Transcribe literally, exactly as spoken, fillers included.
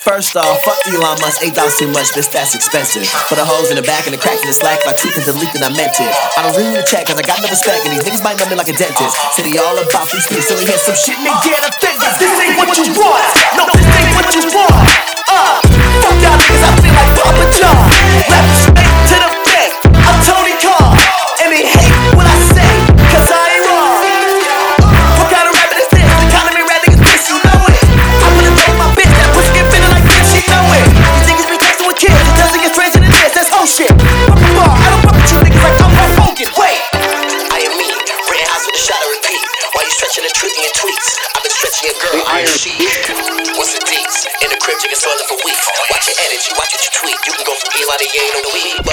First off, fuck Elon Musk, eight dollars too much, bitch, that's expensive. For the holes in the back and the cracks in the slack, if I tweet and delete, then I meant it. I don't really need to check, cause I got no respect, and these niggas might know me like a dentist. City all about free speech, till they hear some shit and they get offended. This ain't what you want, no, this ain't what you want. Uh, fuck y'all niggas, I feel like Papa John. Rapping straight to the face, I'm Tony Khan. And they hate what I say, cause I ain't wrong. What kind of rapping is this? The economy rap niggas piss, you know it. I put a throw in my bitch, that pussy get bigger like this, she know it. These niggas be texting with kids, it doesn't get stranger than this, that's whole shit. Fuck the bar, I don't fuck with you niggas like I'm Hulk Hogan. Wait, I am me, written house with a shot of repeat. While you stretching the truth in your tweets, I've been stretching your girl, iron sheet. What's the deets? In the crib, you can swallow for weeks. Watch your energy, watch what you tweet. You can go from Elon to Ye on the weed.